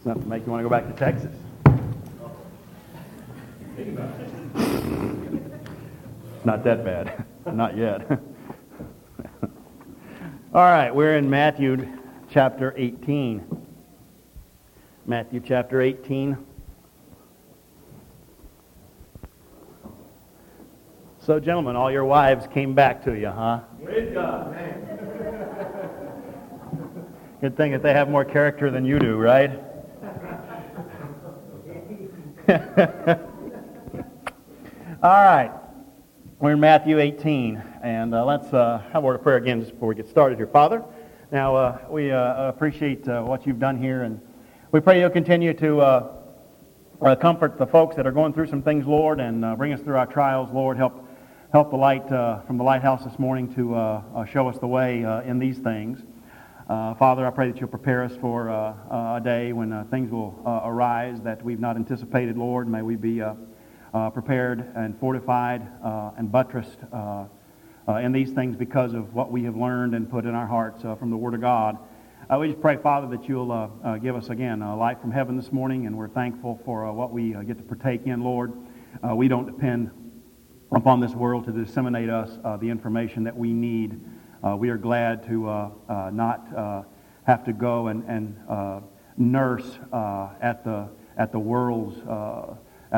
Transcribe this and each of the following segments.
Nothing to make you want to go back to Texas. Not that bad. Not yet. All right, we're in Matthew chapter 18. Matthew chapter 18. So, gentlemen, all your wives came back to you, huh? Praise God. Good thing that they have more character than you do, right? All right. We're in Matthew 18, and let's have a word of prayer again just before we get started here. Father, now we appreciate what you've done here, and we pray you'll continue to comfort the folks that are going through some things, Lord, and bring us through our trials, Lord. Help the light from the lighthouse this morning to show us the way in these things. Father, I pray that you'll prepare us for a day when things will arise that we've not anticipated, Lord. May we be prepared and fortified and buttressed in these things because of what we have learned and put in our hearts from the Word of God. We just pray, Father, that you'll give us again light from heaven this morning, and we're thankful for what we get to partake in, Lord. We don't depend upon this world to disseminate us the information that we need. We are glad to not have to go and nurse at the world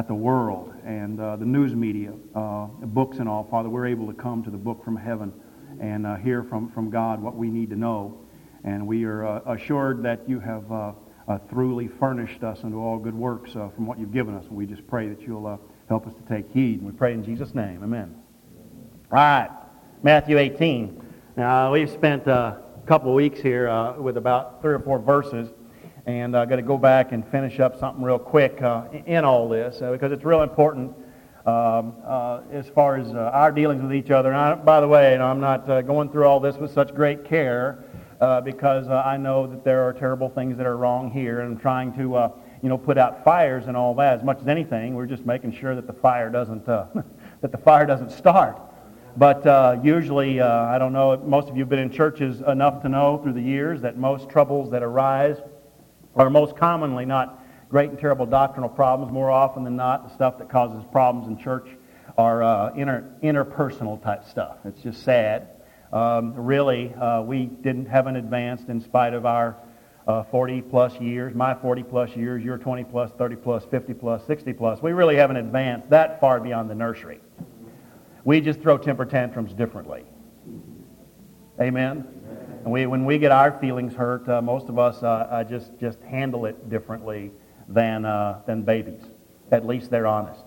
and the news media, books and all. Father, we're able to come to the book from heaven and hear from God what we need to know. And we are assured that you have throughly furnished us unto all good works from what you've given us. And we just pray that you'll help us to take heed. And we pray in Jesus' name. Amen. All right. Matthew 18. Now, we've spent a couple of weeks here with about 3 or 4 verses. And I'm going to go back and finish up something real quick in all this because it's real important as far as our dealings with each other. And by the way, I'm not going through all this with such great care because I know that there are terrible things that are wrong here, and I'm trying to put out fires and all that. As much as anything, we're just making sure that the fire doesn't start. But usually, I don't know, most of you have been in churches enough to know through the years that most troubles that arise are most commonly not great and terrible doctrinal problems. More often than not, the stuff that causes problems in church are interpersonal type stuff. It's just sad. Really, we haven't advanced in spite of our 40-plus years, my 40-plus years, your 20-plus, 30-plus, 50-plus, 60-plus. We really haven't advanced that far beyond the nursery. We just throw temper tantrums differently. Amen? And when we get our feelings hurt, most of us just handle it differently than babies. At least they're honest.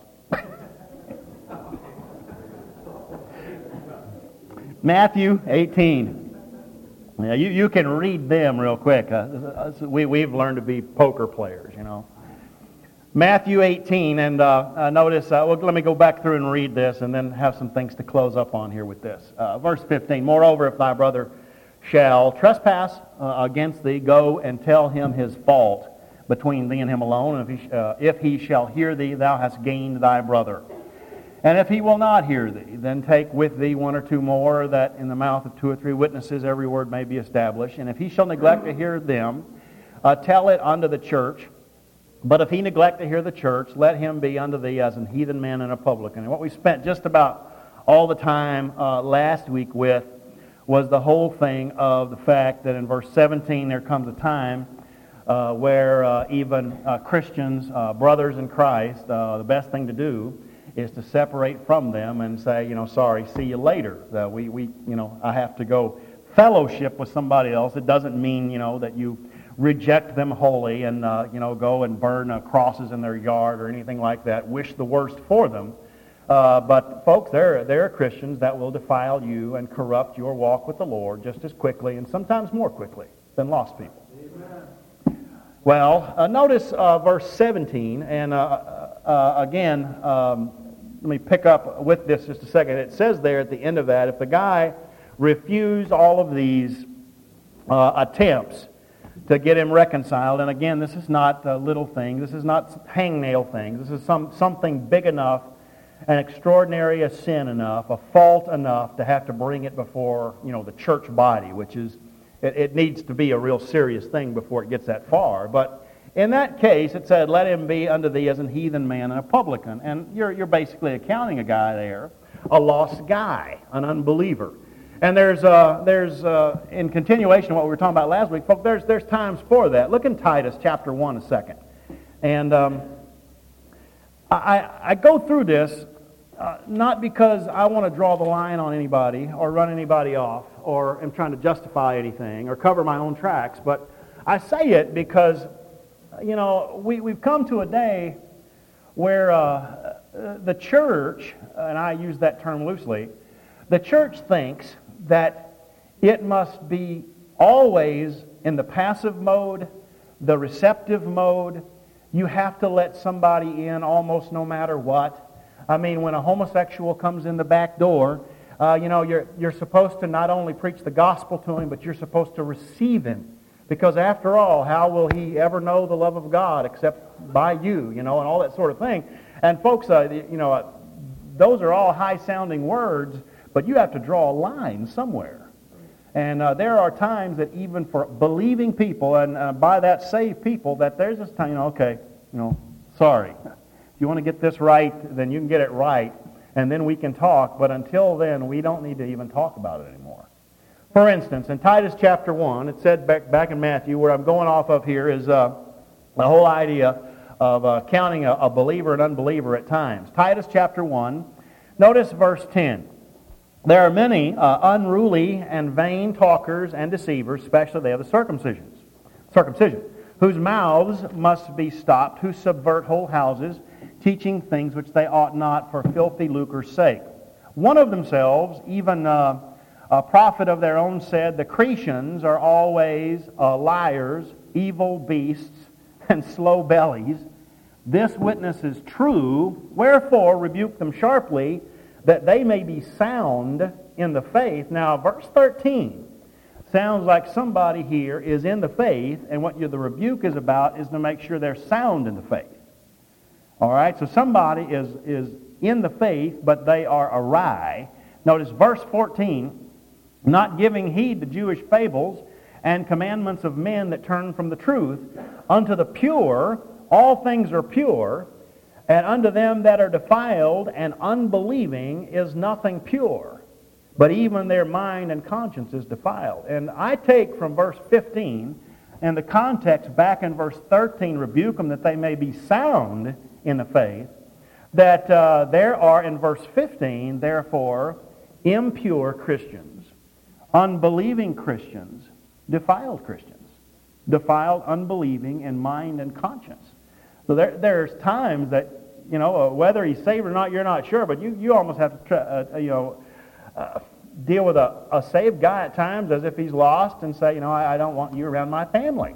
Matthew 18. Now, you can read them real quick. We've learned to be poker players, Matthew 18, and notice, let me go back through and read this and then have some things to close up on here with this. Verse 15, moreover, if thy brother shall trespass against thee, go and tell him his fault between thee and him alone. And if he shall hear thee, thou hast gained thy brother. And if he will not hear thee, then take with thee 1 or 2 more, that in the mouth of 2 or 3 witnesses every word may be established. And if he shall neglect to hear them, tell it unto the church. But if he neglect to hear the church, let him be unto thee as an heathen man and a publican. And what we spent just about all the time last week with was the whole thing of the fact that in verse 17 there comes a time where even Christians, brothers in Christ, the best thing to do is to separate from them and say, sorry, see you later. I have to go fellowship with somebody else. It doesn't mean, that you reject them wholly and, go and burn crosses in their yard or anything like that. Wish the worst for them. But folks, there are Christians that will defile you and corrupt your walk with the Lord just as quickly and sometimes more quickly than lost people. Amen. Well, notice verse 17, and again, let me pick up with this just a second. It says there at the end of that, if the guy refused all of these attempts to get him reconciled, and again, this is not little things, this is not hangnail things, this is something big enough, an extraordinary a sin enough, a fault enough to have to bring it before, the church body, which is, it needs to be a real serious thing before it gets that far. But in that case, it said, let him be unto thee as an heathen man and a publican. And you're basically accounting a guy there, a lost guy, an unbeliever. And there's in continuation of what we were talking about last week, folks, there's times for that. Look in Titus chapter 1 a second. And I go through this not because I want to draw the line on anybody or run anybody off or am trying to justify anything or cover my own tracks, but I say it because, we've come to a day where the church, and I use that term loosely, the church thinks that it must be always in the passive mode, the receptive mode. You have to let somebody in almost no matter what. I mean, when a homosexual comes in the back door, you're supposed to not only preach the gospel to him, but you're supposed to receive him. Because after all, how will he ever know the love of God except by you, and all that sort of thing. And folks, those are all high-sounding words, but you have to draw a line somewhere. And there are times that even for believing people, and by that saved people, that there's this time, sorry. If you want to get this right, then you can get it right, and then we can talk. But until then, we don't need to even talk about it anymore. For instance, in Titus chapter 1, it said back in Matthew, where I'm going off of here is the whole idea of counting a believer and unbeliever at times. Titus chapter 1, notice verse 10. There are many unruly and vain talkers and deceivers, especially they of the circumcision, whose mouths must be stopped, who subvert whole houses, teaching things which they ought not for filthy lucre's sake. One of themselves, even a prophet of their own, said, the Cretians are always liars, evil beasts, and slow bellies. This witness is true, wherefore rebuke them sharply, that they may be sound in the faith. Now, verse 13 sounds like somebody here is in the faith, and what the rebuke is about is to make sure they're sound in the faith. All right, so somebody is in the faith, but they are awry. Notice verse 14, not giving heed to Jewish fables and commandments of men that turn from the truth, unto the pure, all things are pure, and unto them that are defiled and unbelieving is nothing pure, but even their mind and conscience is defiled. And I take from verse 15 and the context back in verse 13, rebuke them that they may be sound in the faith, that there are in verse 15, therefore, impure Christians, unbelieving Christians, defiled Christians, defiled, unbelieving in mind and conscience. So there's times that, whether he's saved or not, you're not sure, but you almost have to deal with a saved guy at times as if he's lost and say, I don't want you around my family.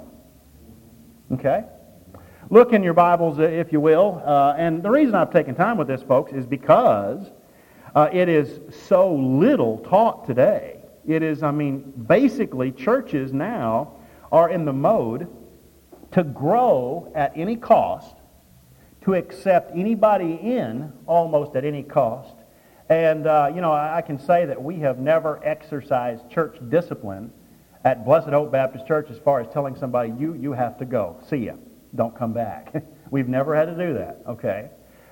Okay? Look in your Bibles, if you will. And the reason I've taken time with this, folks, is because it is so little taught today. It is, basically churches now are in the mode to grow at any cost, to accept anybody in almost at any cost. And, I can say that we have never exercised church discipline at Blessed Hope Baptist Church as far as telling somebody, you have to go. See ya. Don't come back. We've never had to do that, okay?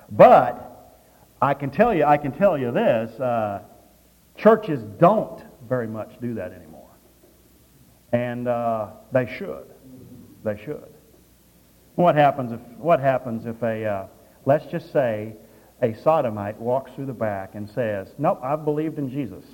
But I can tell you this, churches don't very much do that anymore. And they should. They should. What happens if a, let's just say, a sodomite walks through the back and says, nope, I've believed in Jesus.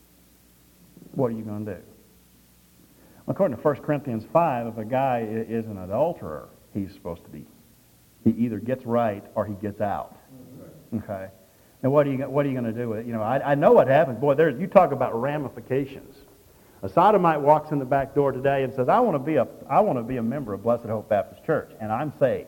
What are you going to do? Well, according to 1 Corinthians 5, if a guy is an adulterer, he's supposed to be, he either gets right or he gets out. Okay? Now, what are you going to do with it? I know what happens. Boy, you talk about ramifications. A sodomite walks in the back door today and says, I want to be a member of Blessed Hope Baptist Church, and I'm saved.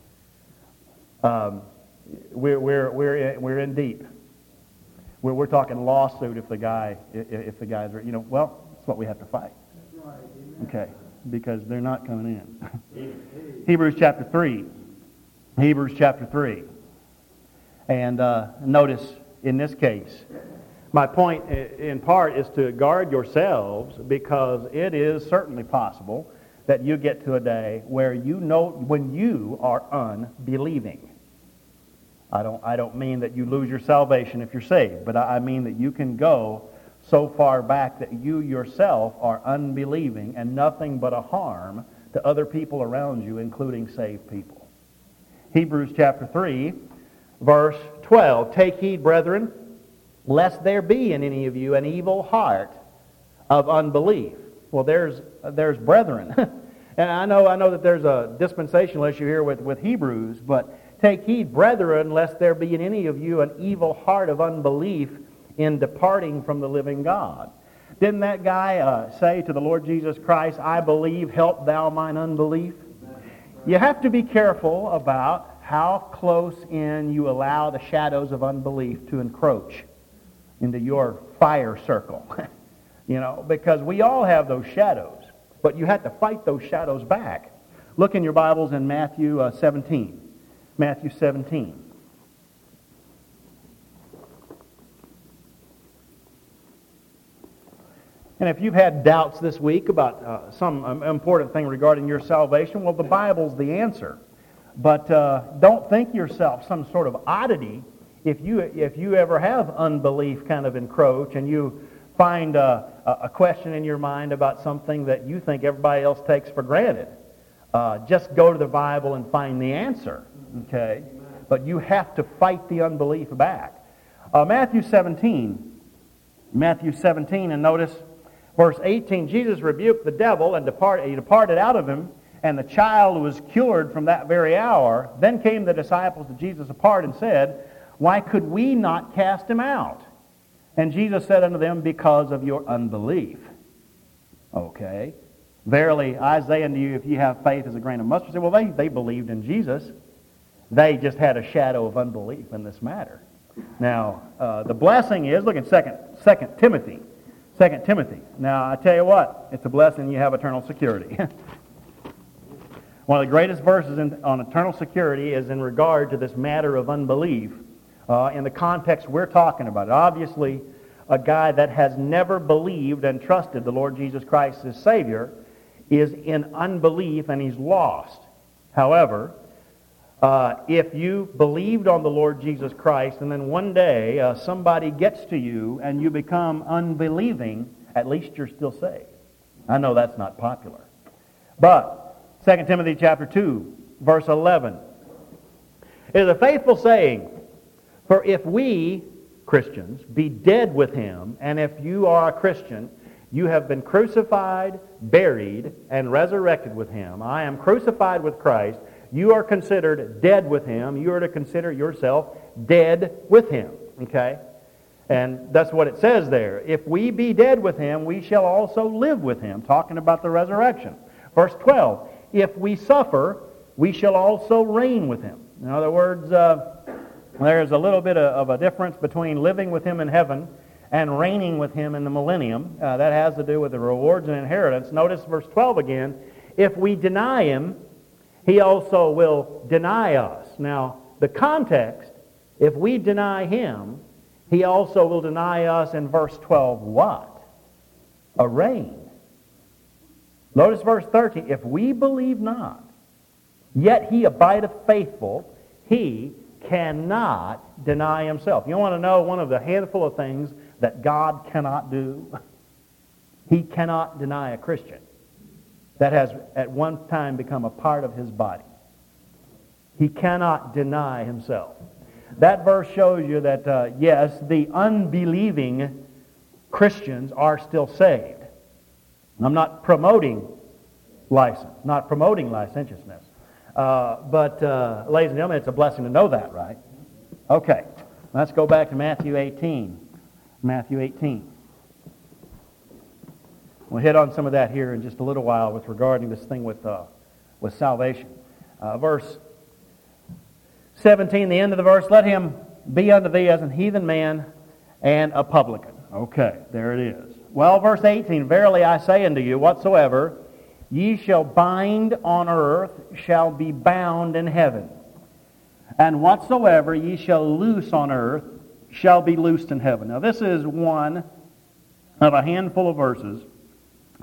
We're in deep. We're talking lawsuit if the guy's, well, that's what we have to fight. That's right. Okay, because they're not coming in. Hebrews chapter 3. Hebrews chapter 3. And notice in this case, my point in part is to guard yourselves, because it is certainly possible that you get to a day where you know when you are unbelieving. I don't mean that you lose your salvation if you're saved, but I mean that you can go so far back that you yourself are unbelieving and nothing but a harm to other people around you, including saved people. Hebrews chapter 3, verse 12. Take heed, brethren, lest there be in any of you an evil heart of unbelief. Well, there's brethren. And I know that there's a dispensational issue here with Hebrews, but take heed, brethren, lest there be in any of you an evil heart of unbelief in departing from the living God. Didn't that guy say to the Lord Jesus Christ, I believe, help thou mine unbelief? You have to be careful about how close in you allow the shadows of unbelief to encroach into your fire circle. Because we all have those shadows, but you have to fight those shadows back. Look in your Bibles in Matthew 17. Matthew 17. And if you've had doubts this week about some important thing regarding your salvation, well, the Bible's the answer. But don't think yourself some sort of oddity if you ever have unbelief kind of encroach and you find a question in your mind about something that you think everybody else takes for granted. Just go to the Bible and find the answer. Okay? But you have to fight the unbelief back. Matthew 17, and notice verse 18, Jesus rebuked the devil and he departed out of him, and the child was cured from that very hour. Then came the disciples to Jesus apart and said, Why could we not cast him out? And Jesus said unto them, Because of your unbelief. Okay. Verily, I say unto you, if you have faith as a grain of mustard seed. Well, they believed in Jesus. They just had a shadow of unbelief in this matter. Now, the blessing is, look at 2 Timothy. 2 Timothy. Now, I tell you what, it's a blessing you have eternal security. One of the greatest verses on eternal security is in regard to this matter of unbelief in the context we're talking about. Obviously, a guy that has never believed and trusted the Lord Jesus Christ as Savior is in unbelief and he's lost. However, if you believed on the Lord Jesus Christ and then one day somebody gets to you and you become unbelieving, at least you're still saved. I know that's not popular. But 2 Timothy chapter 2, verse 11. It is a faithful saying, for if we, Christians, be dead with him, and if you are a Christian, you have been crucified, buried, and resurrected with him. I am crucified with Christ. You are considered dead with him. You are to consider yourself dead with him. Okay? And that's what it says there. If we be dead with him, we shall also live with him. Talking about the resurrection. Verse 12. If we suffer, we shall also reign with him. In other words, there's a little bit of a difference between living with him in heaven and reigning with him in the millennium. That has to do with the rewards and inheritance. Notice verse 12 again. If we deny him, he also will deny us. Now, the context, if we deny him, he also will deny us in verse 12 what? A reign. Notice verse 13. If we believe not, yet he abideth faithful, he cannot deny himself. You want to know one of the handful of things that God cannot do? He cannot deny a Christian that has at one time become a part of his body. He cannot deny himself. That verse shows you that, yes, the unbelieving Christians are still saved. I'm not promoting license, not promoting licentiousness. But, ladies and gentlemen, it's a blessing to know that, right? Okay, let's go back to Matthew 18. Matthew 18. We'll hit on some of that here in just a little while with regarding this thing with salvation. Verse 17, the end of the verse, let him be unto thee as an heathen man and a publican. Okay, there it is. Well, verse 18, verily I say unto you, whatsoever ye shall bind on earth shall be bound in heaven, and whatsoever ye shall loose on earth shall be loosed in heaven. Now this is one of a handful of verses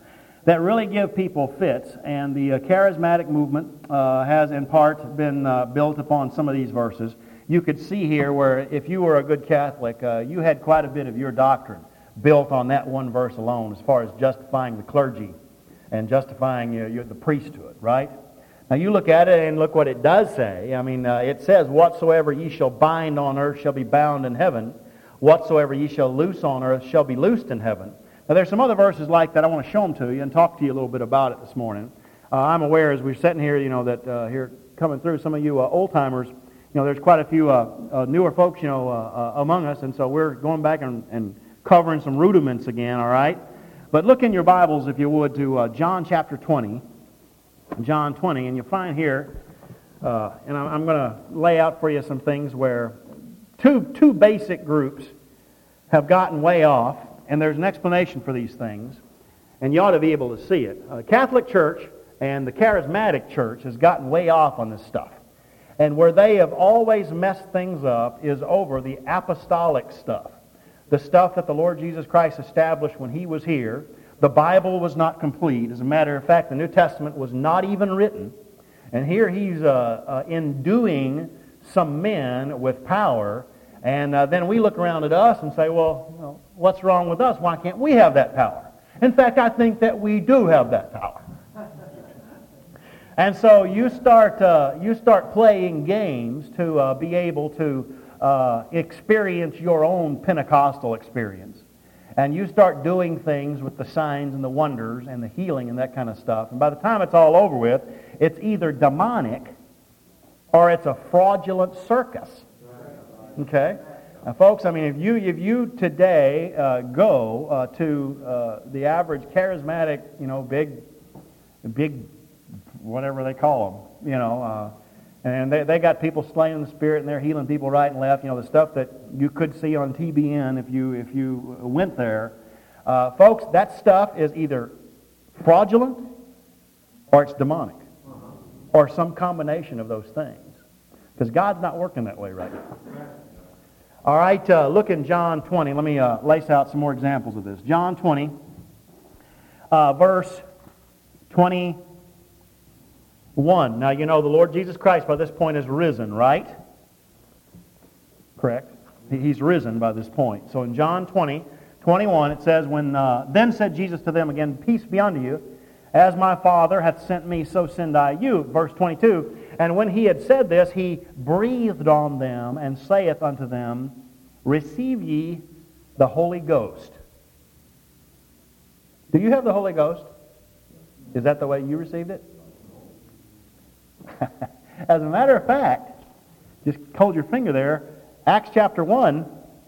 that really give people fits. And the charismatic movement has in part been built upon some of these verses. You could see here where if you were a good Catholic, you had quite a bit of your doctrine built on that one verse alone as far as justifying the clergy and justifying the priesthood, right? Now you look at it and look what it does say. I mean, it says, whatsoever ye shall bind on earth shall be bound in heaven. Whatsoever ye shall loose on earth shall be loosed in heaven. Now there's some other verses like that. I want to show them to you and talk to you a little bit about it this morning. I'm aware as we're sitting here, that here coming through, some of you old-timers, there's quite a few newer folks, among us, and so we're going back and covering some rudiments again, all right? But look in your Bibles, if you would, to John chapter 20. John 20, and you'll find here, and I'm going to lay out for you some things where two basic groups have gotten way off, and there's an explanation for these things, and you ought to be able to see it. Catholic Church and the Charismatic Church has gotten way off on this stuff. And where they have always messed things up is over the apostolic stuff. The stuff that the Lord Jesus Christ established when He was here. The Bible was not complete. As a matter of fact, the New Testament was not even written. And here He's enduing some men with power. And then we look around at us and say, well, what's wrong with us? Why can't we have that power? In fact, I think that we do have that power. And so you start playing games to be able to experience your own Pentecostal experience. And you start doing things with the signs and the wonders and the healing and that kind of stuff. And by the time it's all over with, it's either demonic or it's a fraudulent circus. Okay? Now, folks, I mean, if you today go to the average charismatic, big, whatever they call them, and they got people slain in the Spirit, and they're healing people right and left. The stuff that you could see on TBN if you went there. Folks, that stuff is either fraudulent or it's demonic, or some combination of those things. Because God's not working that way right now. All right, look in John 20. Let me lace out some more examples of this. John 20, verse 21. Now, the Lord Jesus Christ by this point is risen, right? Correct. He's risen by this point. So in John 20:21, it says, Then said Jesus to them again, Peace be unto you. As my Father hath sent me, so send I you. Verse 22, And when he had said this, he breathed on them and saith unto them, Receive ye the Holy Ghost. Do you have the Holy Ghost? Is that the way you received it? As a matter of fact, just hold your finger there, Acts chapter 1,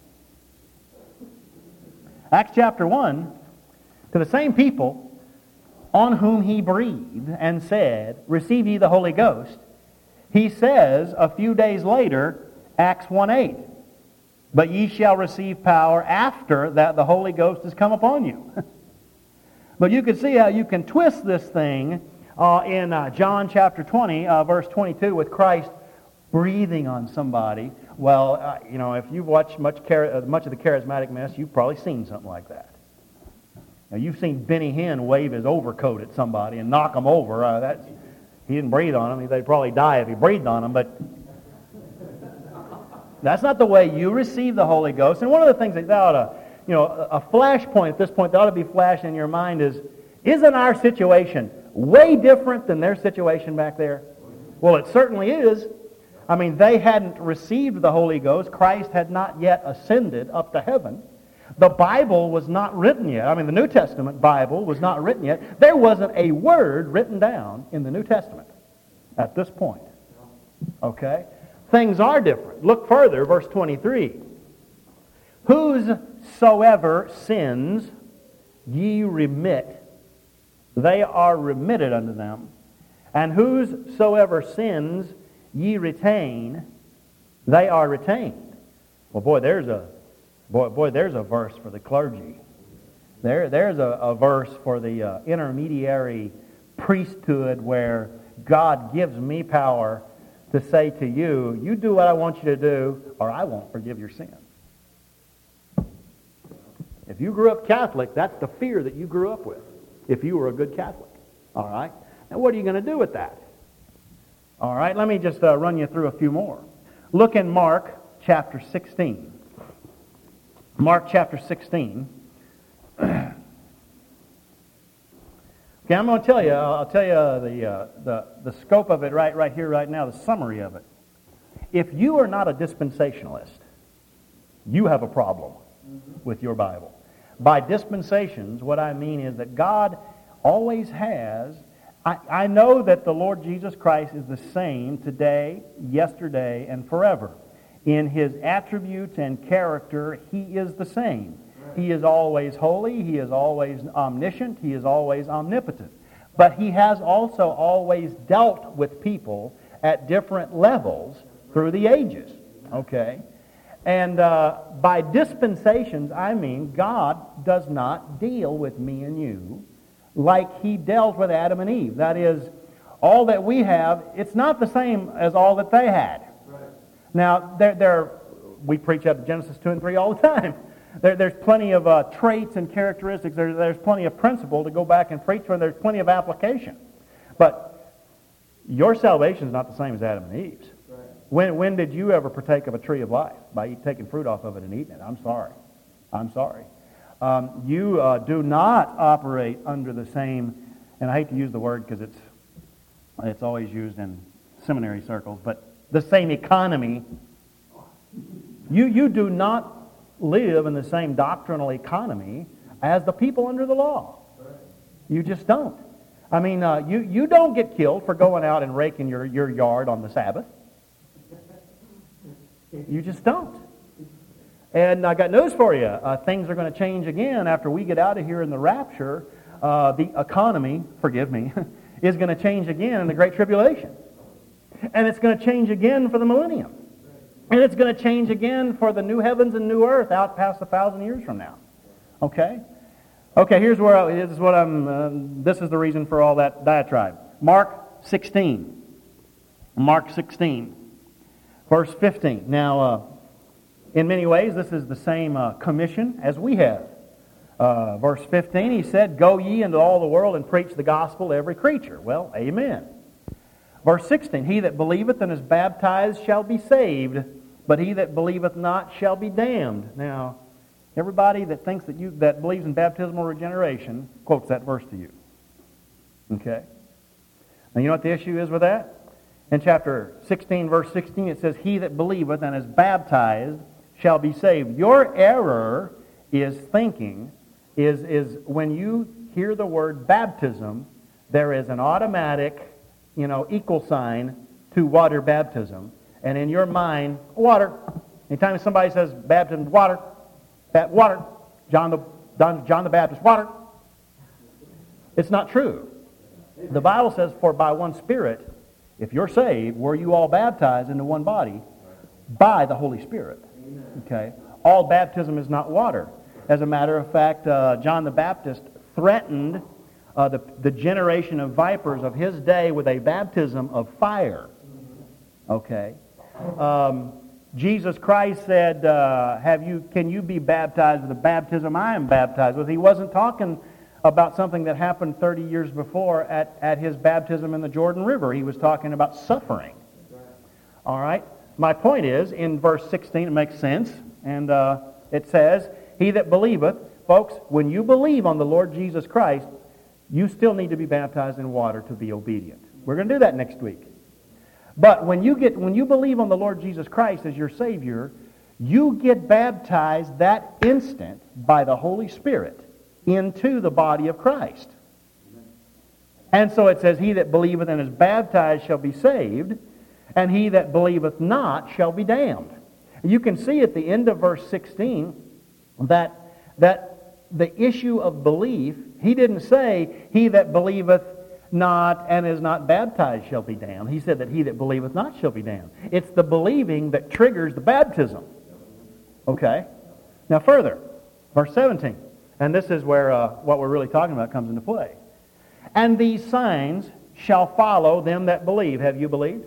to the same people on whom he breathed and said, Receive ye the Holy Ghost, he says a few days later, Acts 1:8, But ye shall receive power after that the Holy Ghost has come upon you. But you can see how you can twist this thing in John chapter 20, verse 22, with Christ breathing on somebody. Well, if you've watched much of the charismatic mess, you've probably seen something like that. Now, you've seen Benny Hinn wave his overcoat at somebody and knock them over. He didn't breathe on them. They'd probably die if he breathed on them, but that's not the way you receive the Holy Ghost. And one of the things that ought to, a flashpoint at this point that ought to be flashing in your mind is, isn't our situation way different than their situation back there? Well, it certainly is. I mean, they hadn't received the Holy Ghost. Christ had not yet ascended up to heaven. The Bible was not written yet. I mean, the New Testament Bible was not written yet. There wasn't a word written down in the New Testament at this point. Okay? Things are different. Look further, verse 23. Whosoever sins ye remit, they are remitted unto them. And whosoever sins ye retain, they are retained. Well, there's a verse for the clergy. There's a verse for the intermediary priesthood where God gives me power to say to you, you do what I want you to do, or I won't forgive your sin. If you grew up Catholic, that's the fear that you grew up with. if you were a good Catholic. All right? Now, what are you going to do with that? All right, let me just run you through a few more. Look in Mark chapter 16. Mark chapter 16. Okay, I'm going to tell you, I'll tell you the scope of it right here, right now, the summary of it. If you are not a dispensationalist, you have a problem with your Bible. By dispensations, what I mean is that God always has, I know that the Lord Jesus Christ is the same today, yesterday, and forever. In His attributes and character, He is the same. He is always holy, He is always omniscient, He is always omnipotent. But He has also always dealt with people at different levels through the ages. Okay? And by dispensations, I mean God does not deal with me and you like He dealt with Adam and Eve. That is, all that we have, it's not the same as all that they had. Right. Now, we preach out of Genesis 2 and 3 all the time. There's plenty of traits and characteristics. There's plenty of principle to go back and preach from. There's plenty of application. But your salvation is not the same as Adam and Eve's. Right. When did you ever partake of a tree of life? By taking fruit off of it and eating it. I'm sorry. You do not operate under the same, and I hate to use the word because it's always used in seminary circles, but the same economy. You do not live in the same doctrinal economy as the people under the law. You just don't. I mean, you don't get killed for going out and raking your yard on the Sabbath. You just don't. And I got news for you. Things are going to change again after we get out of here in the rapture. The economy, forgive me, is going to change again in the Great Tribulation. And it's going to change again for the millennium. And it's going to change again for the new heavens and new earth out past 1,000 years from now. Okay? Okay, this is the reason for all that diatribe. Mark 16. Mark 16. Verse 15. Now, in many ways, this is the same commission as we have. Verse 15, He said, "Go ye into all the world and preach the gospel to every creature." Well, amen. Verse 16, "He that believeth and is baptized shall be saved, but he that believeth not shall be damned." Now, everybody that thinks that believes in baptismal regeneration quotes that verse to you. Okay? Now, you know what the issue is with that? In chapter 16, verse 16, it says, "He that believeth and is baptized shall be saved." Your error is thinking, is when you hear the word baptism, there is an automatic, equal sign to water baptism. And in your mind, water. Anytime somebody says baptism, water. Water. John the Baptist, water. It's not true. The Bible says, "For by one Spirit, if you're saved, were you all baptized into one body by the Holy Spirit." Okay? All baptism is not water. As a matter of fact, John the Baptist threatened the generation of vipers of his day with a baptism of fire. Okay? Jesus Christ said, "Can you be baptized with the baptism I am baptized with?" He wasn't talking about something that happened 30 years before at his baptism in the Jordan River. He was talking about suffering. All right? My point is, in verse 16, it makes sense, and it says, "He that believeth," folks, when you believe on the Lord Jesus Christ, you still need to be baptized in water to be obedient. We're going to do that next week. But when you believe on the Lord Jesus Christ as your Savior, you get baptized that instant by the Holy Spirit into the body of Christ. And so it says, "He that believeth and is baptized shall be saved, and he that believeth not shall be damned." You can see at the end of verse 16 that the issue of belief, he didn't say, "He that believeth not and is not baptized shall be damned." He said that he that believeth not shall be damned. It's the believing that triggers the baptism. Okay? Now further, verse 17. And this is where what we're really talking about comes into play. "And these signs shall follow them that believe." Have you believed?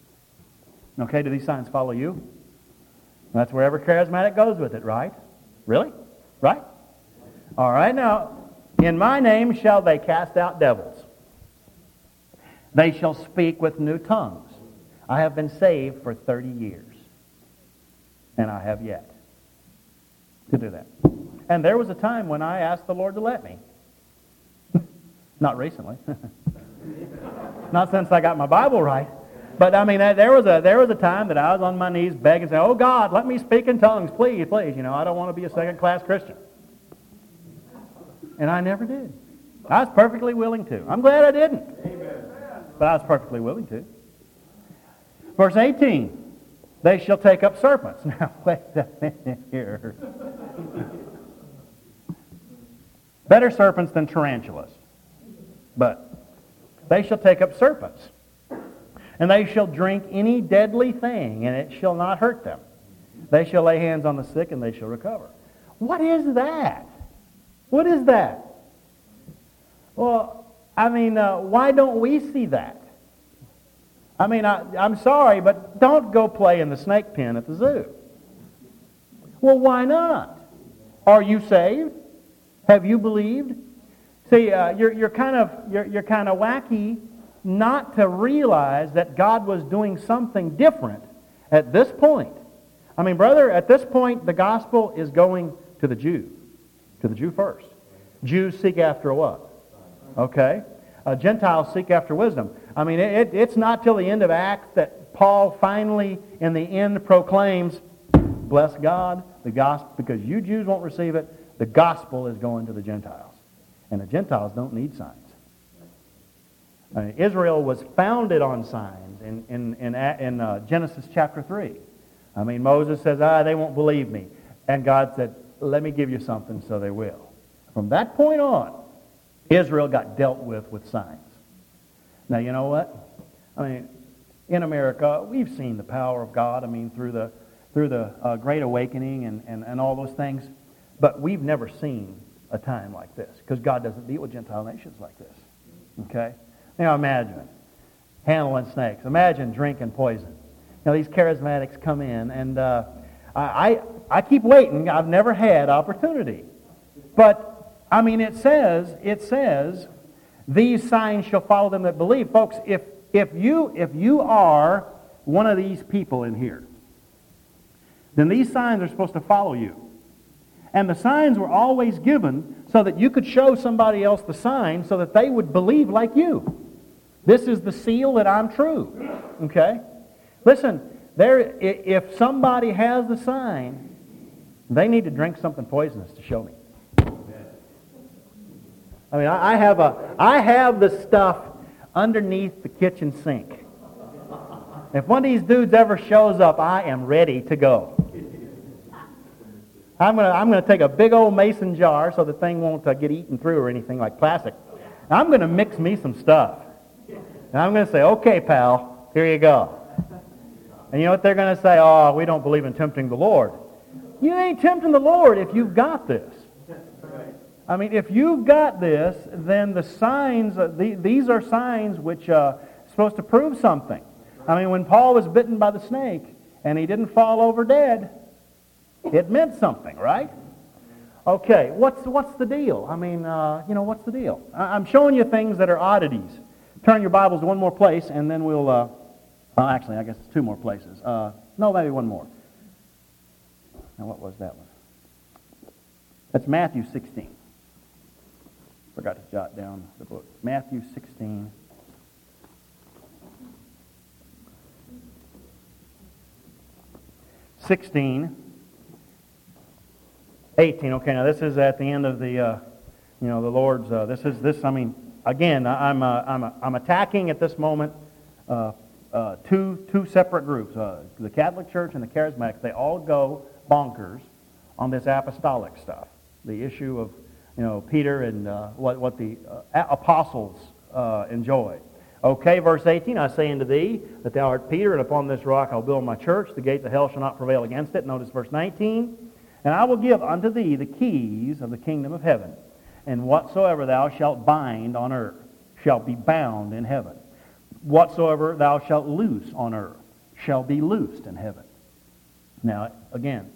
Okay, do these signs follow you? That's where every charismatic goes with it, right? Really? Right? All right, now, In my name shall they cast out devils. They shall speak with new tongues. I have been saved for 30 years, and I have yet to do that. And there was a time when I asked the Lord to let me. Not recently. Not since I got my Bible right. But I mean, there was a time that I was on my knees begging, saying, "Oh God, let me speak in tongues, please, please. You know, I don't want to be a second-class Christian." And I never did. I was perfectly willing to. I'm glad I didn't. Amen. But I was perfectly willing to. Verse 18, they shall take up serpents. Now, wait a minute here. Better serpents than tarantulas. But they shall take up serpents. And they shall drink any deadly thing, and it shall not hurt them. They shall lay hands on the sick, and they shall recover. What is that? What is that? Well, I mean, why don't we see that? I mean, I'm sorry, but don't go play in the snake pen at the zoo. Well, why not? Are you saved? Have you believed? See, you're kind of wacky not to realize that God was doing something different at this point. I mean, brother, at this point, the gospel is going to the Jew first. Jews seek after what? Okay. Gentiles seek after wisdom. I mean, it's not till the end of Acts that Paul finally, in the end, proclaims, bless God, the gospel, because you Jews won't receive it, the gospel is going to the Gentiles. And the Gentiles don't need signs. I mean, Israel was founded on signs in Genesis chapter 3. I mean, Moses says, they won't believe me. And God said, let me give you something so they will. From that point on, Israel got dealt with signs. Now, you know what? I mean, in America, we've seen the power of God, I mean, through the Great Awakening and all those things. But we've never seen a time like this, because God doesn't deal with Gentile nations like this. Okay? Now imagine handling snakes. Imagine drinking poison. You know, these charismatics come in, and I keep waiting. I've never had opportunity. But, I mean, it says, these signs shall follow them that believe. Folks, if you are one of these people in here, then these signs are supposed to follow you. And the signs were always given so that you could show somebody else the sign so that they would believe like you. This is the seal that I'm true. Okay? Listen, if somebody has the sign, they need to drink something poisonous to show me. I mean, I have the stuff underneath the kitchen sink. If one of these dudes ever shows up, I am ready to go. I'm gonna take a big old mason jar so the thing won't get eaten through or anything like plastic. I'm going to mix me some stuff. And I'm going to say, okay, pal, here you go. And you know what they're going to say? Oh, we don't believe in tempting the Lord. You ain't tempting the Lord if you've got this. I mean, if you've got this, then the signs, these are signs which are supposed to prove something. I mean, when Paul was bitten by the snake and he didn't fall over dead, it meant something, right? Okay, what's the deal? I mean, what's the deal? I'm showing you things that are oddities. Turn your Bibles to one more place, and then we'll, actually, I guess it's two more places. No, maybe one more. Now, what was that one? That's Matthew 16. Forgot to jot down the book. Matthew 16. $18. Okay, now this is at the end of the, the Lord's. This. I mean, again, I'm attacking at this moment two separate groups. The Catholic Church and the Charismatics. They all go bonkers on this apostolic stuff. The issue of Peter and what the apostles enjoyed. Okay, verse 18, I say unto thee that thou art Peter, and upon this rock I'll build my church. The gates of hell shall not prevail against it. Notice verse 19. And I will give unto thee the keys of the kingdom of heaven. And whatsoever thou shalt bind on earth shall be bound in heaven. Whatsoever thou shalt loose on earth shall be loosed in heaven. Now, again,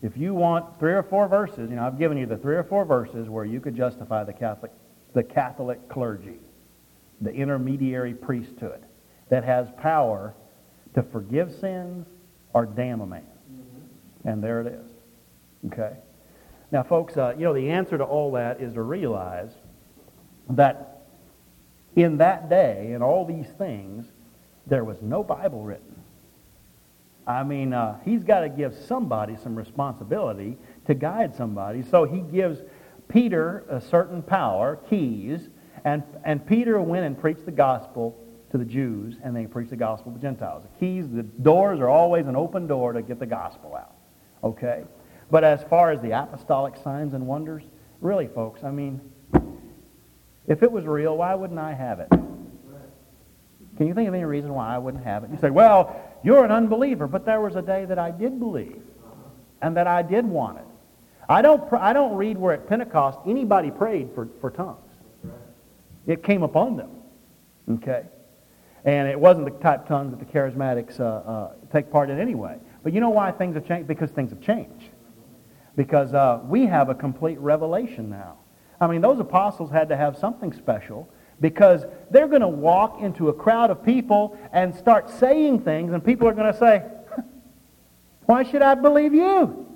If you want 3 or 4 verses, I've given you the 3 or 4 verses where you could justify the Catholic clergy, the intermediary priesthood, that has power to forgive sins or damn a man. And there it is. Okay? Now, folks, the answer to all that is to realize that in that day, in all these things, there was no Bible written. I mean, he's got to give somebody some responsibility to guide somebody. So he gives Peter a certain power, keys, and Peter went and preached the gospel to the Jews, and they preached the gospel to the Gentiles. The keys, the doors are always an open door to get the gospel out. Okay? But as far as the apostolic signs and wonders, really, folks, I mean, if it was real, why wouldn't I have it? Can you think of any reason why I wouldn't have it? You say, well, you're an unbeliever, but there was a day that I did believe and that I did want it. I don't read where at Pentecost anybody prayed for tongues. It came upon them. Okay? And it wasn't the type of tongues that the charismatics take part in anyway. But you know why things have changed? Because things have changed. Because we have a complete revelation now. I mean, those apostles had to have something special, because they're going to walk into a crowd of people and start saying things, and people are going to say, why should I believe you?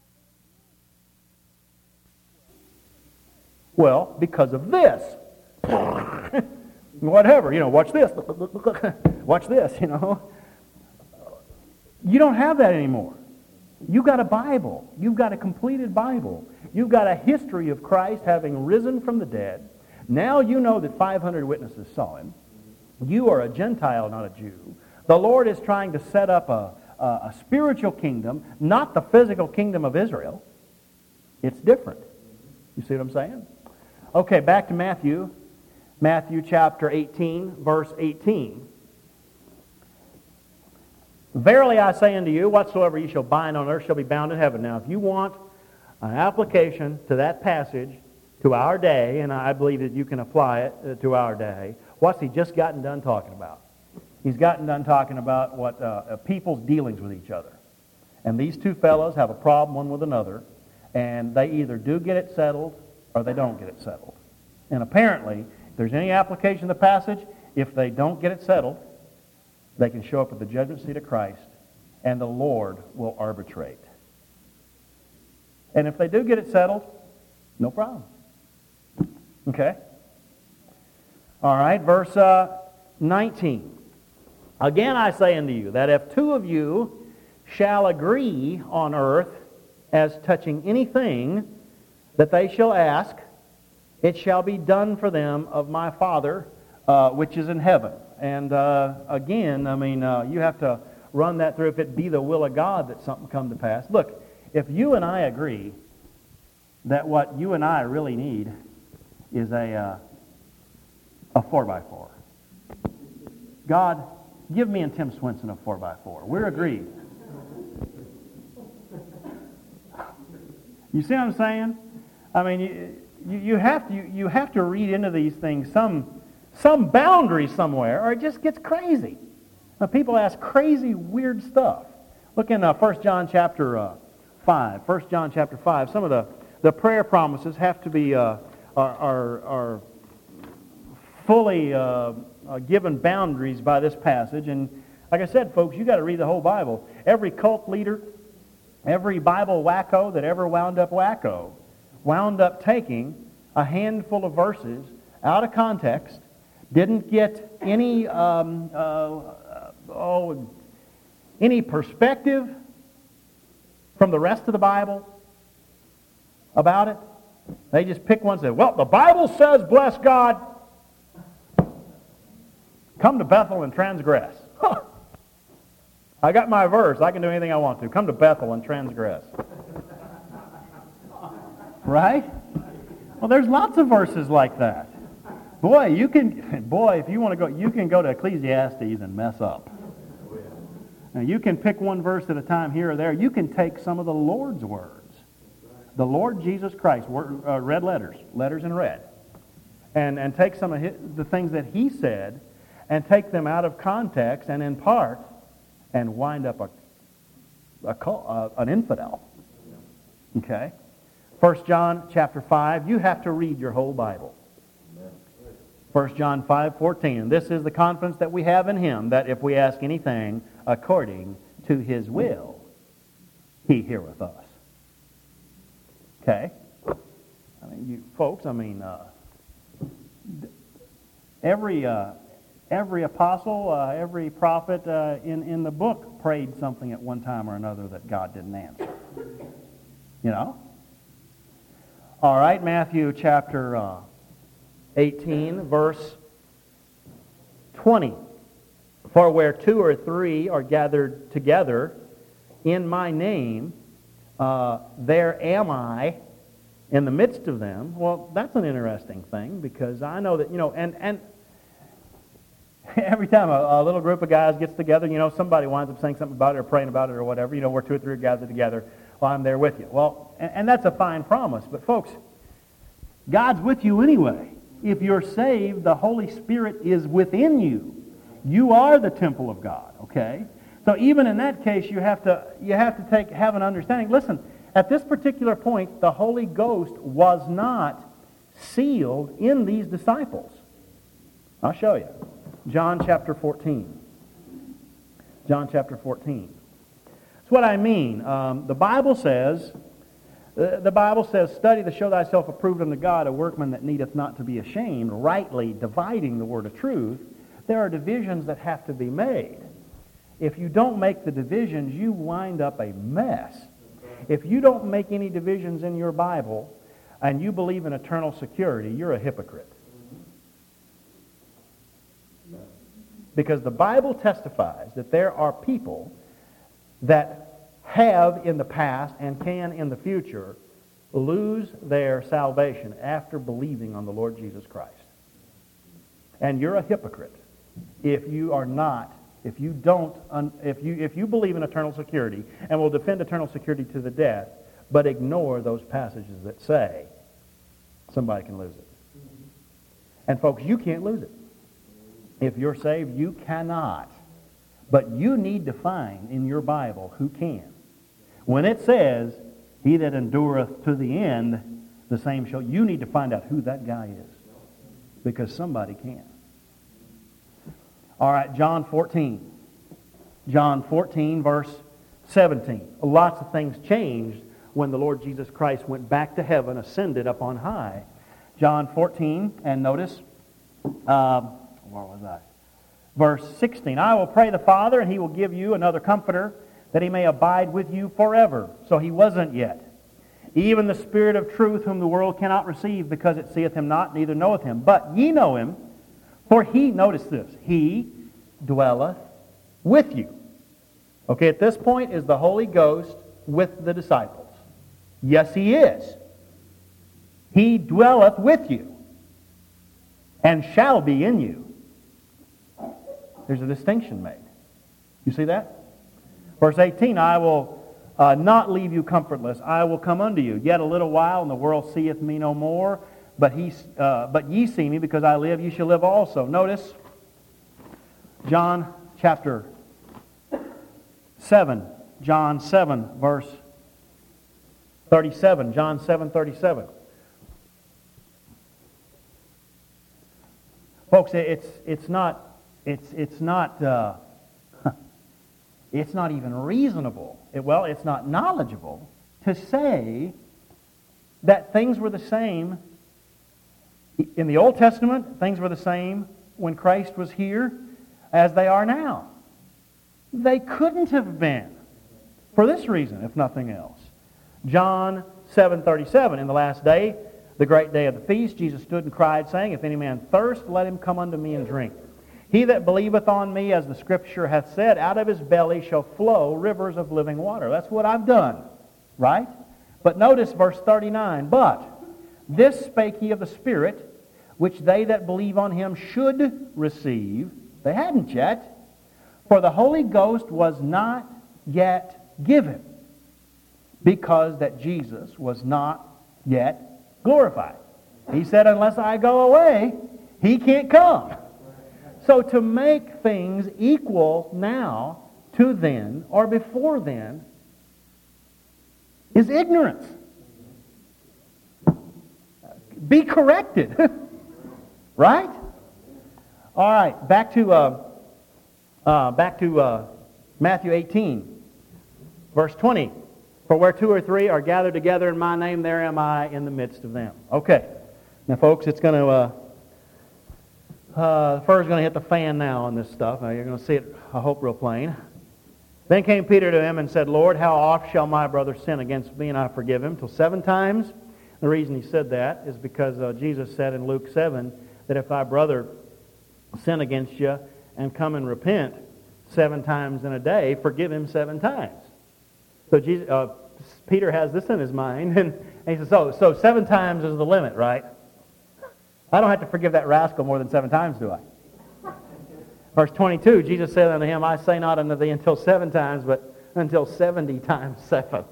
Well, because of this. Whatever, watch this. Watch this, You don't have that anymore. You've got a Bible. You've got a completed Bible. You've got a history of Christ having risen from the dead. Now you know that 500 witnesses saw him. You are a Gentile, not a Jew. The Lord is trying to set up a spiritual kingdom, not the physical kingdom of Israel. It's different. You see what I'm saying? Okay, back to Matthew. Matthew chapter 18, verse 18. Verily I say unto you, whatsoever ye shall bind on earth shall be bound in heaven. Now, if you want an application to that passage to our day, and I believe that you can apply it to our day, what's he just gotten done talking about? He's gotten done talking about what people's dealings with each other. And these two fellows have a problem one with another, and they either do get it settled or they don't get it settled. And apparently, if there's any application of the passage, if they don't get it settled, they can show up at the judgment seat of Christ, and the Lord will arbitrate. And if they do get it settled, no problem. Okay? All right, verse 19. Again I say unto you, that if 2 of you shall agree on earth as touching anything that they shall ask, it shall be done for them of my Father which is in heaven. And again, I mean, you have to run that through if it be the will of God that something come to pass. Look, if you and I agree that what you and I really need is a 4x4. God, give me and Tim Swinson a 4x4. We're agreed. You see what I'm saying? I mean, you have to read into these things some boundary somewhere, or it just gets crazy. Now, people ask crazy, weird stuff. Look in 1 John chapter 5. 1 John chapter 5. Some of the prayer promises have to be are fully given boundaries by this passage. And like I said, folks, you got to read the whole Bible. Every cult leader, every Bible wacko that ever wound up taking a handful of verses out of context, didn't get any perspective from the rest of the Bible about it. They just pick one and say, well, the Bible says, bless God, come to Bethel and transgress. Huh. I got my verse. I can do anything I want to. Come to Bethel and transgress. Right? Well, there's lots of verses like that. Boy, if you want to go, you can go to Ecclesiastes and mess up. Now, you can pick one verse at a time here or there. You can take some of the Lord's words. The Lord Jesus Christ, red letters in red, and take some of the things that he said and take them out of context and in part and wind up an infidel. Okay? 1 John chapter 5, you have to read your whole Bible. 1 John 5:14. And this is the confidence that we have in Him, that if we ask anything according to His will, He heareth us. Okay? I mean, you folks, every apostle, every prophet in the book prayed something at one time or another that God didn't answer. You know? All right, Matthew chapter 18, verse 20. For where 2 or 3 are gathered together in my name, there am I in the midst of them. Well, that's an interesting thing, because I know that, and every time a little group of guys gets together, somebody winds up saying something about it or praying about it or whatever, where 2 or 3 are gathered together, well, I'm there with you. Well, and that's a fine promise, but folks, God's with you anyway. If you're saved, the Holy Spirit is within you. You are the temple of God, okay? So even in that case, you have to have an understanding. Listen, at this particular point, the Holy Ghost was not sealed in these disciples. I'll show you. John chapter 14. John chapter 14. That's what I mean. The Bible says, study to show thyself approved unto God, a workman that needeth not to be ashamed, rightly dividing the word of truth. There are divisions that have to be made. If you don't make the divisions, you wind up a mess. If you don't make any divisions in your Bible and you believe in eternal security, you're a hypocrite. Because the Bible testifies that there are people that have in the past and can in the future lose their salvation after believing on the Lord Jesus Christ. And you're a hypocrite if you are not, if you believe in eternal security and will defend eternal security to the death, but ignore those passages that say somebody can lose it. And folks, you can't lose it. If you're saved, you cannot. But you need to find in your Bible who can. When it says, he that endureth to the end, the same shall, you need to find out who that guy is. Because somebody can. All right, John 14. John 14, verse 17. Lots of things changed when the Lord Jesus Christ went back to heaven, ascended up on high. John 14, and notice, where was I? Verse 16. I will pray the Father, and He will give you another Comforter, that He may abide with you forever. So He wasn't yet. Even the Spirit of truth, whom the world cannot receive, because it seeth Him not, neither knoweth Him. But ye know Him, for He, notice this, He dwelleth with you. Okay, at this point, is the Holy Ghost with the disciples? Yes, He is. He dwelleth with you, and shall be in you. There's a distinction made. You see that? Verse 18, I will not leave you comfortless. I will come unto you. Yet a little while, and the world seeth me no more. But ye see me, because I live, ye shall live also. Notice, John chapter 7. John 7, verse 37. John 7:37. Folks, it's not even reasonable. It's not knowledgeable to say that things were the same in the Old Testament. Things were the same when Christ was here as they are now. They couldn't have been, for this reason, if nothing else. John 7:37, in the last day, the great day of the feast, Jesus stood and cried, saying, If any man thirst, let him come unto me and drink. He that believeth on me, as the Scripture hath said, out of his belly shall flow rivers of living water. That's what I've done, right? But notice verse 39, But this spake he of the Spirit, which they that believe on him should receive. They hadn't yet. For the Holy Ghost was not yet given, because that Jesus was not yet glorified. He said, unless I go away, He can't come. So to make things equal now to then or before then is ignorance. be corrected. Right? All right, back to Matthew 18, verse 20. For where two or three are gathered together in my name, there am I in the midst of them. Okay. Now, folks, it's going to, the fur's going to hit the fan now on this stuff. You're going to see it, I hope, real plain. Then came Peter to him and said, Lord, how oft shall my brother sin against me, and I forgive him? Till 7 times? The reason he said that is because Jesus said in Luke 7 that if thy brother sin against you and come and repent 7 times in a day, forgive him 7 times. So Peter has this in his mind, and he says, so 7 times is the limit, right? I don't have to forgive that rascal more than 7 times, do I? Verse 22, Jesus said unto him, I say not unto thee until 7 times, but until 70 times 7.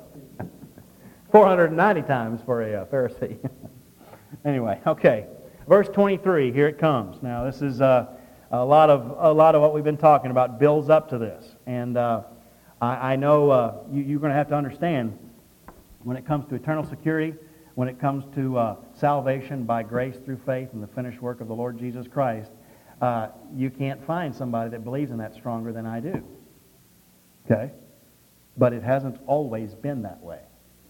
490 times for a Pharisee. Anyway, okay. Verse 23, here it comes. Now, this is a lot of what we've been talking about builds up to this. And I know you're going to have to understand when it comes to eternal security, when it comes to salvation by grace through faith in the finished work of the Lord Jesus Christ, you can't find somebody that believes in that stronger than I do. Okay? But it hasn't always been that way.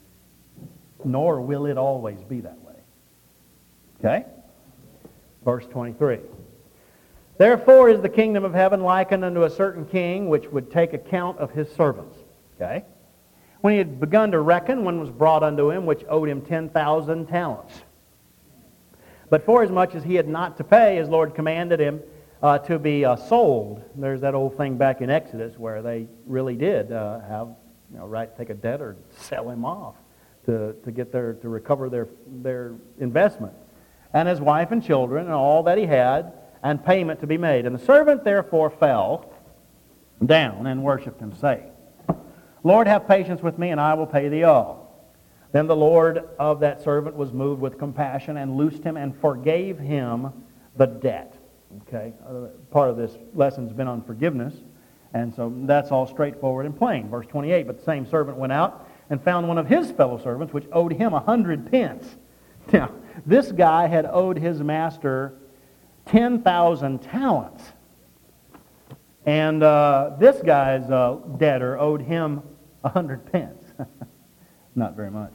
Nor will it always be that way. Okay? Verse 23. Therefore is the kingdom of heaven likened unto a certain king which would take account of his servants. Okay? When he had begun to reckon, one was brought unto him which owed him 10,000 talents. But forasmuch as he had not to pay, his Lord commanded him to be sold. There's that old thing back in Exodus where they really did have right to take a debtor and sell him off to recover their investment, and his wife and children and all that he had, and payment to be made. And the servant therefore fell down and worshipped him, saying, Lord, have patience with me, and I will pay thee all. Then the Lord of that servant was moved with compassion and loosed him and forgave him the debt. Okay, part of this lesson's been on forgiveness, and so that's all straightforward and plain. Verse 28, but the same servant went out and found one of his fellow servants which owed him 100 pence. Now, this guy had owed his master 10,000 talents. And this guy's debtor owed him 100 pence. Not very much.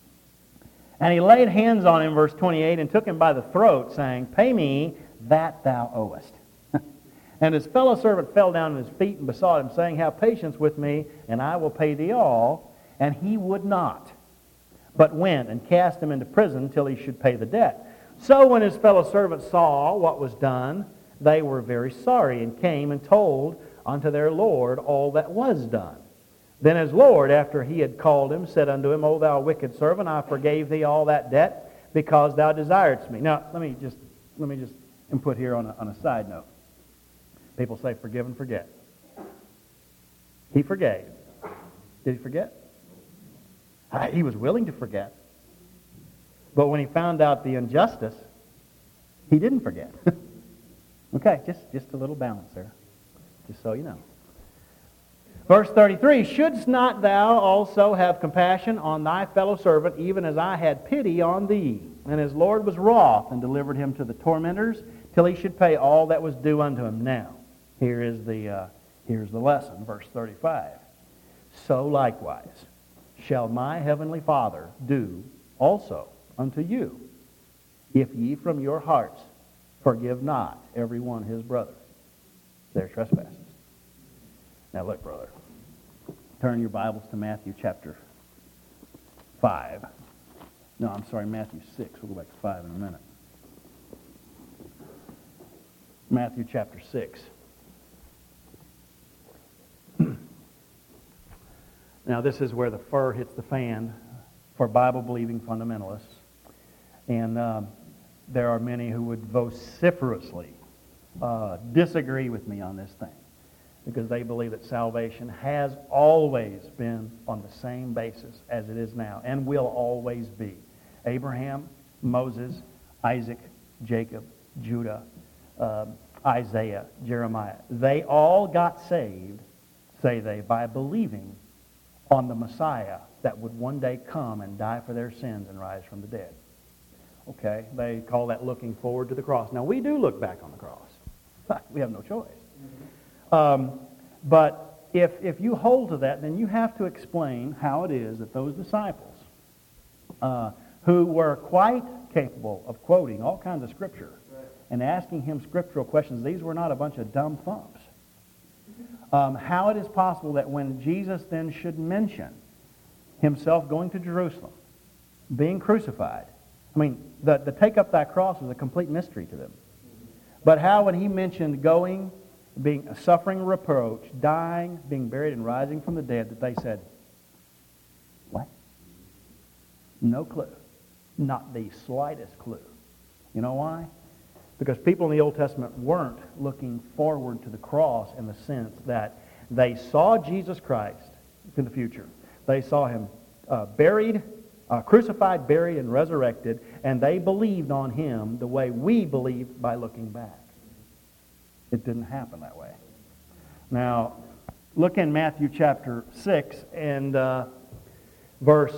And he laid hands on him, verse 28, and took him by the throat, saying, Pay me that thou owest. And his fellow servant fell down at his feet and besought him, saying, Have patience with me, and I will pay thee all. And he would not, but went and cast him into prison till he should pay the debt. So when his fellow servants saw what was done, they were very sorry, and came and told unto their Lord all that was done. Then his Lord, after he had called him, said unto him, O thou wicked servant, I forgave thee all that debt, because thou desiredst me. Now, let me just input here on a side note. People say forgive and forget. He forgave. Did he forget? He was willing to forget. But when he found out the injustice, he didn't forget. Okay, just a little balance there, just so you know. Verse 33, Shouldst not thou also have compassion on thy fellow servant, even as I had pity on thee? And his Lord was wroth, and delivered him to the tormentors, till he should pay all that was due unto him. Now, here's the lesson, verse 35. So likewise shall my heavenly Father do also unto you, if ye from your hearts forgive not every one his brother their trespasses. Now look, brother, turn your Bibles to Matthew chapter 5. No, I'm sorry, Matthew 6. We'll go back to 5 in a minute. Matthew chapter 6. Now this is where the fur hits the fan for Bible-believing fundamentalists. And there are many who would vociferously disagree with me on this thing, because they believe that salvation has always been on the same basis as it is now, and will always be. Abraham, Moses, Isaac, Jacob, Judah, Isaiah, Jeremiah, they all got saved, say they, by believing on the Messiah that would one day come and die for their sins and rise from the dead. Okay? They call that looking forward to the cross. Now, we do look back on the cross. We have no choice. But if you hold to that, then you have to explain how it is that those disciples, who were quite capable of quoting all kinds of Scripture and asking him scriptural questions, these were not a bunch of dumb thumps. How it is possible that when Jesus then should mention himself going to Jerusalem, being crucified, I mean, the take up thy cross was a complete mystery to them. But how when he mentioned going, suffering reproach, dying, being buried, and rising from the dead, that they said, what? No clue. Not the slightest clue. You know why? Because people in the Old Testament weren't looking forward to the cross in the sense that they saw Jesus Christ in the future. They saw him crucified, buried, and resurrected, and they believed on him the way we believe by looking back. It didn't happen that way. Now, look in Matthew chapter 6 and verse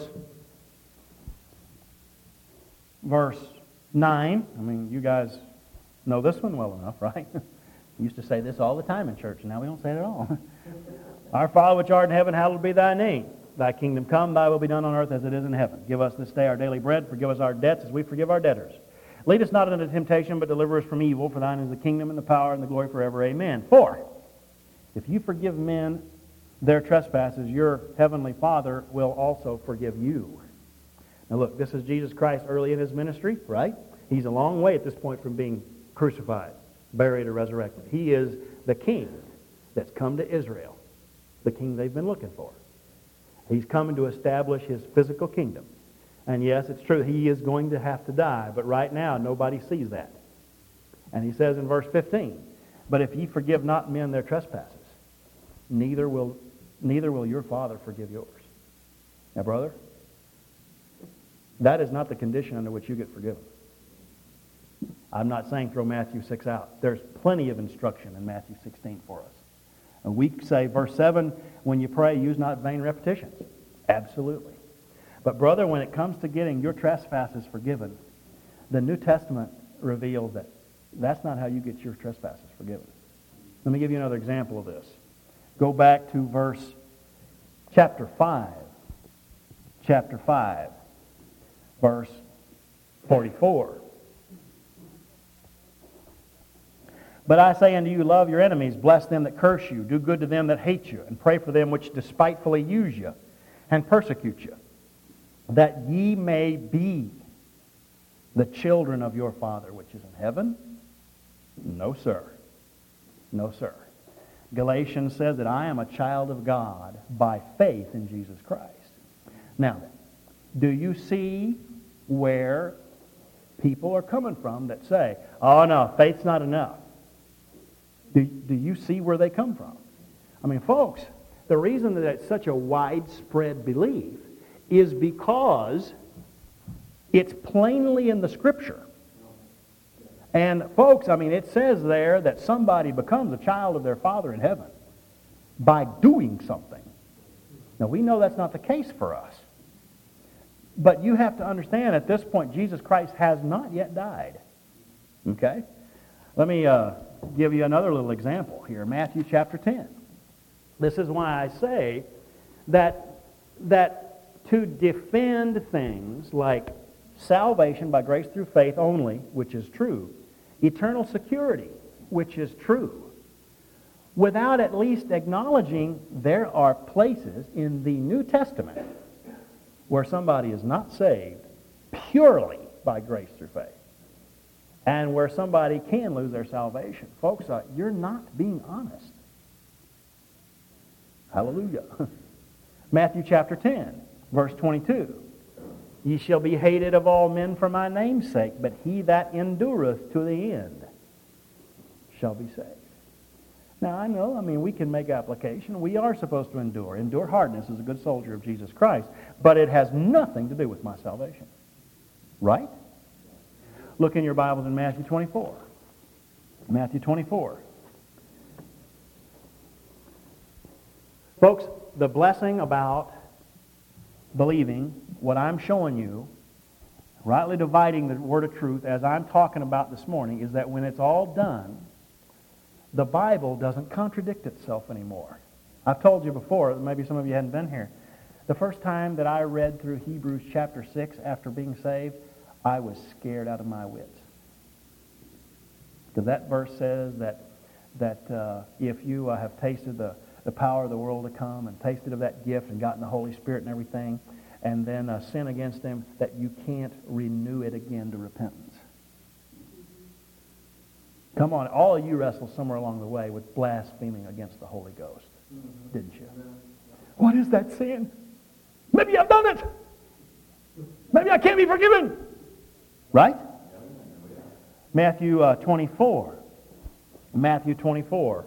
9. I mean, you guys know this one well enough, right? We used to say this all the time in church, and now we don't say it at all. Our Father which art in heaven, hallowed be thy name. Thy kingdom come, thy will be done on earth as it is in heaven. Give us this day our daily bread. Forgive us our debts as we forgive our debtors. Lead us not into temptation, but deliver us from evil. For thine is the kingdom and the power and the glory forever. Amen. For if you forgive men their trespasses, your heavenly Father will also forgive you. Now look, this is Jesus Christ early in his ministry, right? He's a long way at this point from being crucified, buried, or resurrected. He is the king that's come to Israel, the king they've been looking for. He's coming to establish his physical kingdom. And yes, it's true, he is going to have to die, but right now nobody sees that. And he says in verse 15, but if ye forgive not men their trespasses, neither will your Father forgive yours. Now, brother, that is not the condition under which you get forgiven. I'm not saying throw Matthew 6 out. There's plenty of instruction in Matthew 16 for us. And we say, verse 7, when you pray, use not vain repetitions. Absolutely. But brother, when it comes to getting your trespasses forgiven, the New Testament reveals that that's not how you get your trespasses forgiven. Let me give you another example of this. Go back to chapter 5. Chapter 5, verse 44. But I say unto you, love your enemies, bless them that curse you, do good to them that hate you, and pray for them which despitefully use you and persecute you, that ye may be the children of your Father which is in heaven? No, sir. No, sir. Galatians says that I am a child of God by faith in Jesus Christ. Now, do you see where people are coming from that say, oh no, faith's not enough? Do you see where they come from? I mean, folks, the reason that it's such a widespread belief is because it's plainly in the Scripture. And folks, I mean, it says there that somebody becomes a child of their Father in heaven by doing something. Now, we know that's not the case for us. But you have to understand at this point, Jesus Christ has not yet died. Okay? Let me give you another little example here. Matthew chapter 10. This is why I say that to defend things like salvation by grace through faith only, which is true, eternal security, which is true, without at least acknowledging there are places in the New Testament where somebody is not saved purely by grace through faith, and where somebody can lose their salvation. Folks, you're not being honest. Hallelujah. Matthew chapter 10, verse 22. Ye shall be hated of all men for my name's sake, but he that endureth to the end shall be saved. Now, I know, we can make application. We are supposed to endure. Endure hardness as a good soldier of Jesus Christ. But it has nothing to do with my salvation. Right? Look in your Bibles in Matthew 24. Matthew 24. Folks, the blessing about believing what I'm showing you rightly dividing the word of truth, as I'm talking about this morning, is that when it's all done, the Bible doesn't contradict itself anymore. I've told you before, maybe some of you hadn't been here, the first time that I read through Hebrews chapter 6 after being saved, I was scared out of my wits. Because that verse says that if you have tasted the power of the world to come and tasted of that gift and gotten the Holy Spirit and everything, and then sin against Him, that you can't renew it again to repentance. Come on, all of you wrestled somewhere along the way with blaspheming against the Holy Ghost, didn't you? What is that sin? Maybe I've done it. Maybe I can't be forgiven. Right? Matthew 24. Matthew 24.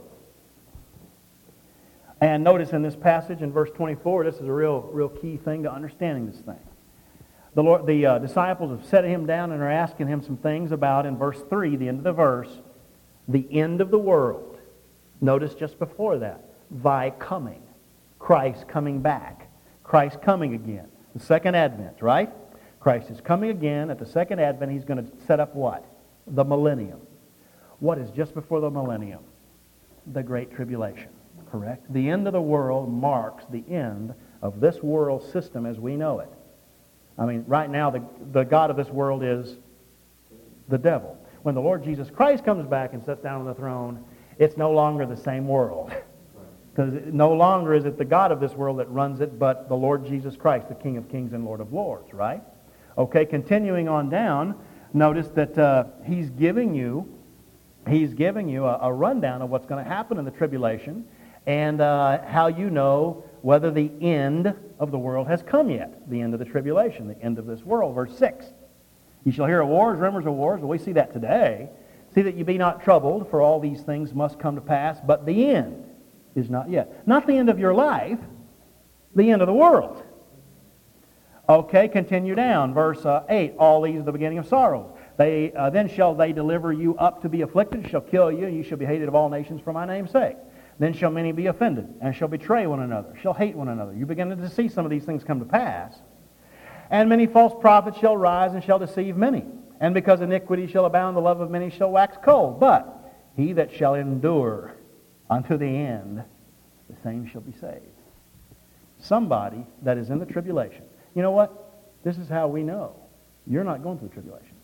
And notice in this passage in verse 24, this is a real key thing to understanding this thing. The disciples have set him down and are asking him some things about, in verse 3, the end of the verse, the end of the world. Notice just before that, thy coming. Christ coming back. Christ coming again. The second advent, right? Christ is coming again. At the second advent, He's going to set up what? The millennium. What is just before the millennium? The Great Tribulation. Correct? The end of the world marks the end of this world system as we know it. I mean, right now, the God of this world is the devil. When the Lord Jesus Christ comes back and sits down on the throne, it's no longer the same world. Because no longer is it the God of this world that runs it, but the Lord Jesus Christ, the King of Kings and Lord of Lords, right? Okay, continuing on down, notice that He's giving you a rundown of what's going to happen in the tribulation, and how you know whether the end of the world has come yet. The end of the tribulation, the end of this world. Verse 6. You shall hear of wars, rumors of wars. Well, we see that today. See that you be not troubled, for all these things must come to pass, but the end is not yet. Not the end of your life, the end of the world. Okay, continue down. Verse 8. All these are the beginning of sorrows. Then shall they deliver you up to be afflicted, shall kill you, and you shall be hated of all nations for my name's sake. Then shall many be offended, and shall betray one another, shall hate one another. You begin to see some of these things come to pass. And many false prophets shall rise and shall deceive many. And because iniquity shall abound, the love of many shall wax cold. But he that shall endure unto the end, the same shall be saved. Somebody that is in the tribulation. You know what? This is how we know you're not going through the tribulation.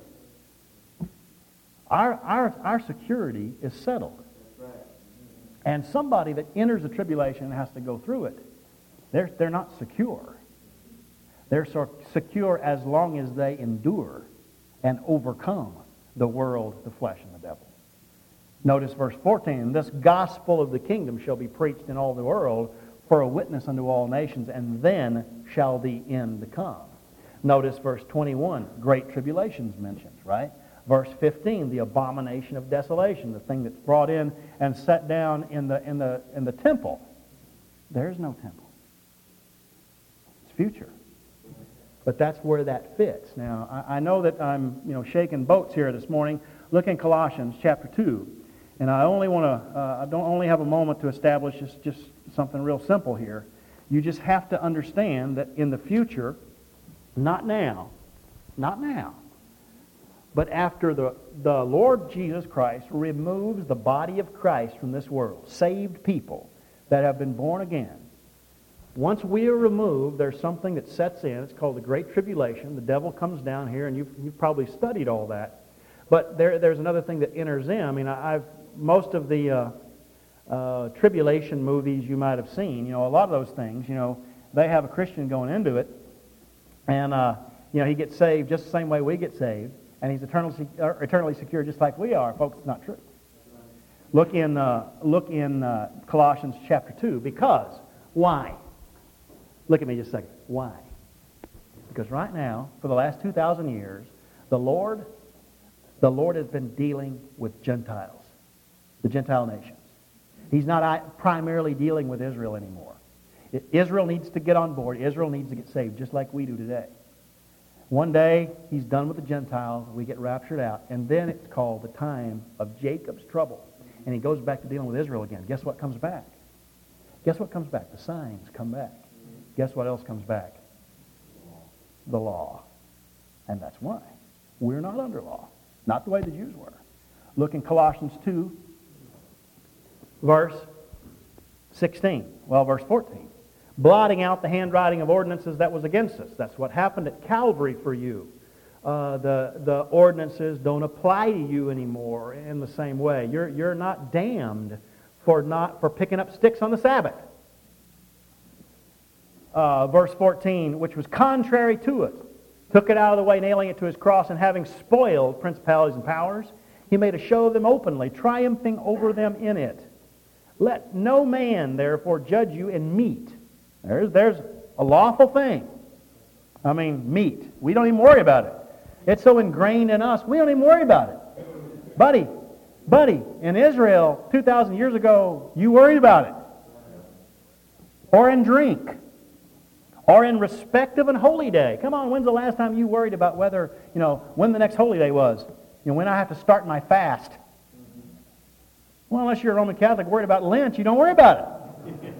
Our security is settled. And somebody that enters the tribulation and has to go through it, they're not secure. They're secure as long as they endure and overcome the world, the flesh, and the devil. Notice verse 14, this gospel of the kingdom shall be preached in all the world for a witness unto all nations, and then shall the end come. Notice verse 21, great tribulations mentioned, right? Verse 15, the abomination of desolation, the thing that's brought in and set down in the temple. There's no temple. It's future. But that's where that fits. Now, I know that I'm shaking boats here this morning. Look in Colossians chapter 2. And I don't only have a moment to establish just something real simple here. You just have to understand that in the future, not now, but after the Lord Jesus Christ removes the body of Christ from this world, saved people that have been born again, once we are removed, there's something that sets in. It's called the Great Tribulation. The devil comes down here, and you've probably studied all that. But there's another thing that enters in. I mean, most of the tribulation movies you might have seen, a lot of those things, they have a Christian going into it, and he gets saved just the same way we get saved, and he's eternally secure just like we are. Folks, it's not true. Look in Colossians chapter 2. Because why? Look at me just a second. Why? Because right now, for the last 2,000 years, the Lord has been dealing with Gentiles, the Gentile nations. He's not primarily dealing with Israel anymore. Israel needs to get on board. Israel needs to get saved, just like we do today. One day, He's done with the Gentiles. We get raptured out. And then it's called the time of Jacob's trouble. And He goes back to dealing with Israel again. Guess what comes back? Guess what comes back? The signs come back. Guess what else comes back? The law. And that's why. We're not under law. Not the way the Jews were. Look in Colossians 2, verse 16. Well, verse 14. Blotting out the handwriting of ordinances that was against us. That's what happened at Calvary for you. The ordinances don't apply to you anymore in the same way. You're not damned for picking up sticks on the Sabbath. Verse 14, which was contrary to us, took it out of the way, nailing it to his cross, and having spoiled principalities and powers, he made a show of them openly, triumphing over them in it. Let no man, therefore, judge you in meat. There's a lawful thing. I mean, meat. We don't even worry about it. It's so ingrained in us, we don't even worry about it. Buddy, in Israel 2,000 years ago, you worried about it. Or in drink. Or in respect of an holy day. Come on, when's the last time you worried about whether, when the next holy day was? When I have to start my fast. Well, unless you're a Roman Catholic worried about Lent, you don't worry about it.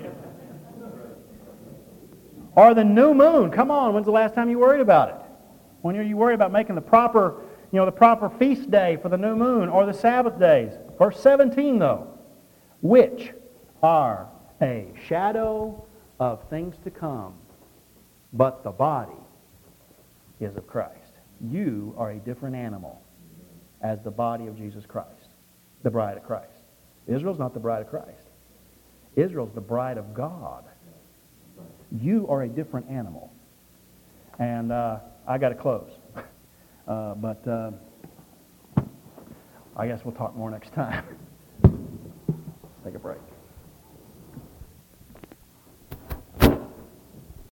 Or the new moon. Come on, when's the last time you worried about it? When are you worried about making the proper feast day for the new moon or the Sabbath days? Verse 17, though, which are a shadow of things to come, but the body is of Christ. You are a different animal as the body of Jesus Christ, the bride of Christ. Israel's not the bride of Christ. Israel's the bride of God. You are a different animal. And I got to close. But I guess we'll talk more next time. Take a break.